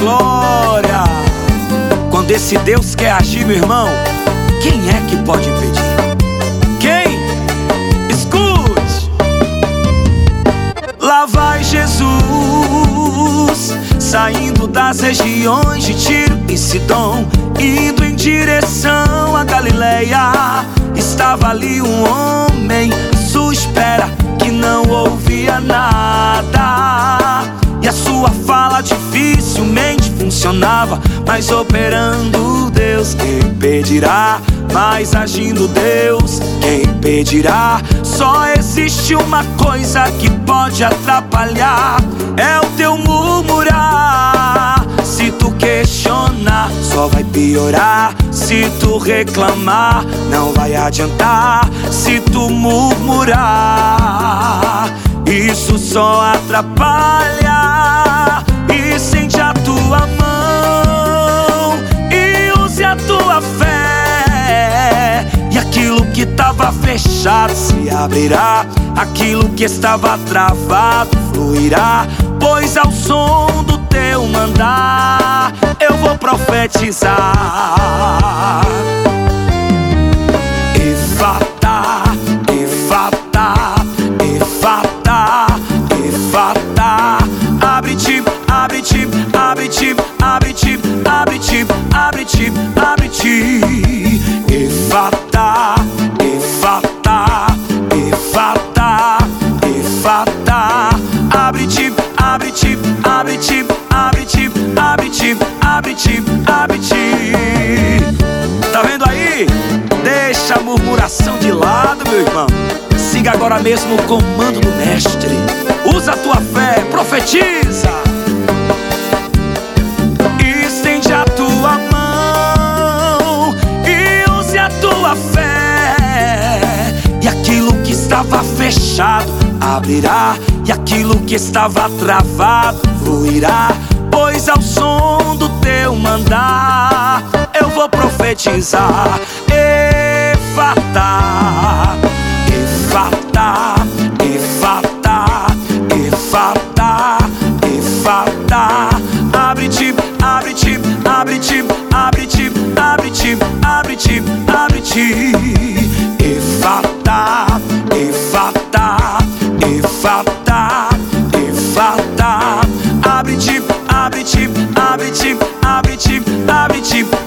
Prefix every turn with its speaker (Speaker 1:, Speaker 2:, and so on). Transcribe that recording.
Speaker 1: glória. Quando esse Deus quer agir, meu irmão, quem é que pode impedir? Quem? Escute. Lá vai Jesus, saindo das regiões de Tiro e Sidom, indo em direção a Galileia. Estava ali um homem à sua espera, que não ouvia nada, e a sua fala dificilmente funcionava. Mas operando Deus, quem impedirá? Mas agindo Deus, quem impedirá? Só existe uma coisa que pode atrapalhar, é o teu murmurar. Se tu questionar, só vai piorar. Se tu reclamar, não vai adiantar. Se tu murmurar, isso só atrapalha. Estende a tua mão e use a tua fé, e aquilo que estava fechado se abrirá, aquilo que estava travado fluirá. Pois ao som do teu mandar eu vou profetizar. Efatá, efatá, efatá, efatá. Abre-te, abre-te, abre-te, abre-te, abre-te, abre-te, abre-te. Efatá, efatá, efatá, efatá. Abre-te, abre-te, abre-te, abre-te, abre-te, abre-te, abre-te. Tá vendo aí? Deixa a murmuração de lado, meu irmão. Siga agora mesmo o comando do mestre. Usa a tua fé, profetiza. Estende a tua mão e use a tua fé, e aquilo que estava fechado abrirá, e aquilo que estava travado fluirá. Pois ao som do teu mandar eu vou profetizar. Efatá, efatá, efatá, efatá, efatá. Abre-te, abre-te, abre-te, abre-te, abre-te, abre-te, abre-te. Efatá, efatá, efatá, efatá. Abre-te, abre-te, abre-te, abre-te, abre-te,